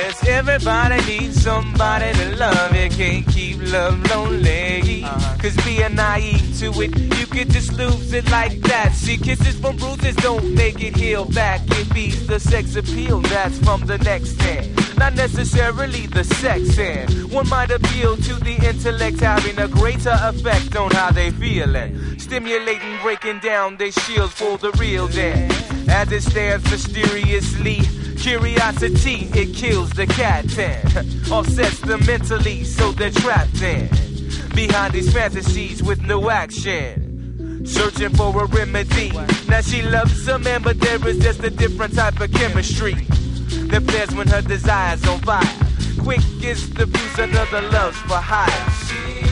Yes, everybody needs somebody to love. You can't keep love lonely. Cause being naive to it, you can just lose it like that. See, kisses from bruises don't make it heal back. It beats the sex appeal that's from the next hand. Not necessarily the sex end. One might appeal to the intellect, having a greater effect on how they feeling. Stimulating, breaking down their shields for the real dead. As it stands mysteriously, curiosity, it kills the cat and offsets them mentally, so they're trapped in behind these fantasies with no action, searching for a remedy. Now she loves a man, but there is just a different type of chemistry that flares when her desire's on fire. Quick is the fuse, another loves for hire.